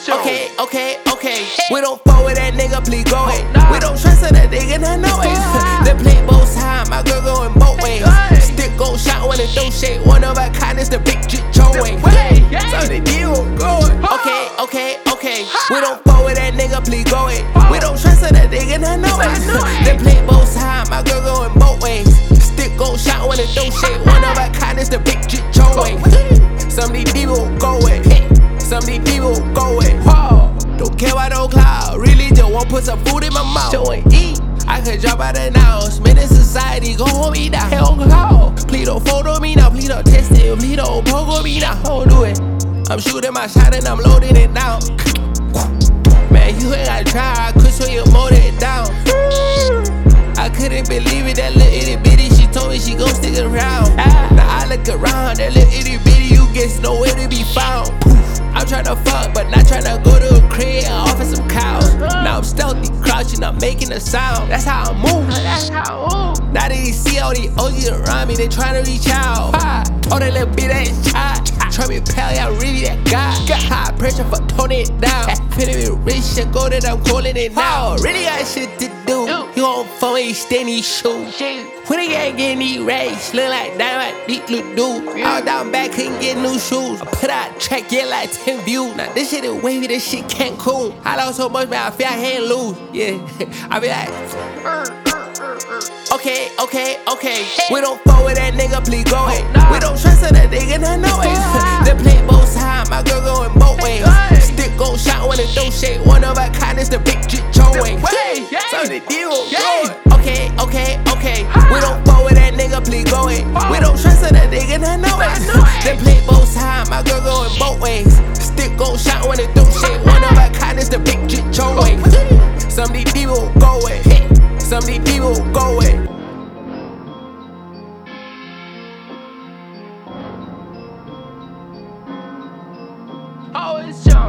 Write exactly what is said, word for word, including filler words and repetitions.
Okay, okay, okay. We don't fuck with that nigga, please go away. We don't trust in that nigga, not no way. They play both sides, my girl going both ways. Stick go shot when it don't shake. One of a kind is the big G Joey. So the deal going. Okay, okay, okay. We don't fuck with that nigga, please go away. We don't trust in that nigga, not no way. They play both sides, my girl going both ways. Stick go shot when it don't shake. One of a kind is the big G Joey. Some of these people go away. Some of these people go away. Whoa. Don't care about no cloud. Really just want put some food in my mouth. Just want eat. I could drop out the house. Man, in society, go hold me down. Hell no. Please don't photo me now. Please don't test it. Please don't poke on me now. Don't do it. I'm shooting my shot and I'm loading it down. Man, you ain't gotta try. I could show you mold it down. I couldn't believe it. That little itty bitty, she told me she gon' stick around. Now I look around. That little itty bitty, you get nowhere to be found. I'm tryna fuck, but not tryna go to a crib and offer some cows. Now I'm stealthy, crouching, I'm making a sound. That's how I move. That's how I move. Now that you see all these O Gs around me, they tryna reach out. Oh, that little bitch ass child. Try me pal, yeah, really that guy. Got high pressure for toning it down. Finna be rich and gold, I'm calling it now. Really got shit to do. You on phone, you stay in these shoes. When they ain't getting these rags, look like dynamite, deep blue dude. All down back, couldn't get new shoes. I put out track, get like ten views. Now this shit is wavy, this shit can't cool. I lost so much, man, I feel I can't lose. Yeah, I be like, okay, okay, okay. We don't fuck with that nigga, please go away. We don't trust in that nigga, not no way. They play both sides, my girl going both ways. Stick go shot when it don't shake. One of a kind is the big G Joey. So the deal going. Okay, okay, okay. We don't fuck with that nigga, please go away. We don't trust in that nigga, not no way. They play both sides, my girl going both ways. Stick go shot when it don't shake. One of a kind is the big G Joey. Some of these people go away. Some of these people go away. Oh, it's John.